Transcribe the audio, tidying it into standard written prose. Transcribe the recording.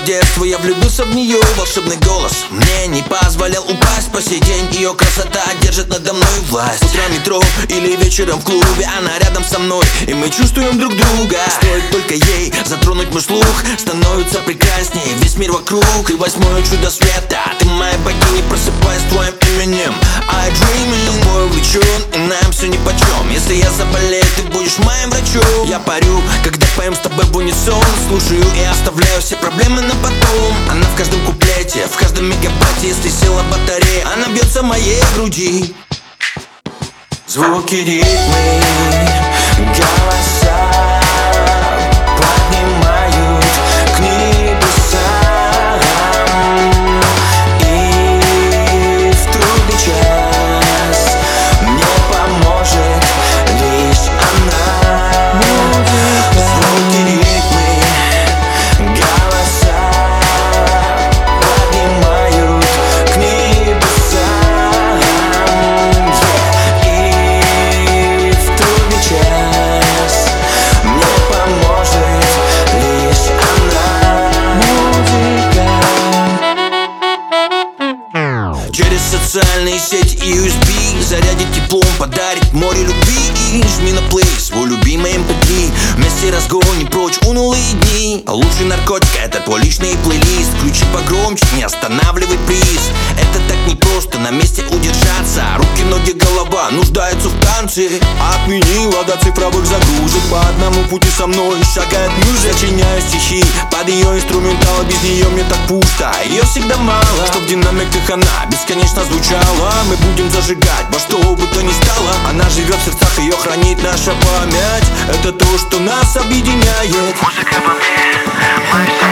детства я влюбился в нее. Волшебный голос мне не позволял упасть. По сей день ее красота держит надо мной власть. Утром в метро или вечером в клубе, она рядом со мной, и мы чувствуем друг друга. Стоит только ей затронуть мой слух, становится прекраснее весь мир вокруг. И восьмое чудо света, ты моя богиня, просыпаясь твоим именем. I dreaming, тобой увлечен, и нам все нипочем. Если я заболею, ты будешь моим врачом. Я парю, когда поем с тобой в унисон. Слушаю и оставляю все проблемы на потом. Она в каждом куплете, в каждом мегабайте. Если села батарея, она бьется в моей груди. Звуки, ритмы, голоса поднимают к небесам. И в трудный час мне поможет лишь она. Звуки, ритмы, голоса поднимают к небесам. И в трудный час мне поможет лишь она. Музыка. Через социальные сети и USB зарядит теплом, подарит море любви. И жми на плей свой любимый MP3. Вместе разгоним прочь унылые дни. А лучший наркотик — это твой личный плейлист. Включи погромче, не останавливай приз. Это так непросто на месте удержаться. Руки, ноги, голова нуждаются в танце. Отменила до цифровых загрузок. По одному пути со мной шагает мюзик. Сочиняю стихи под ее инструментал. Без нее мне так пусто, ее всегда мало. Чтоб в динамиках она бесконечно звучала. Мы будем зажигать во что бы то ни стало. Она живет в сердцах, ее хранит наша память. Это то, что нас объединяет. Музыка во мне,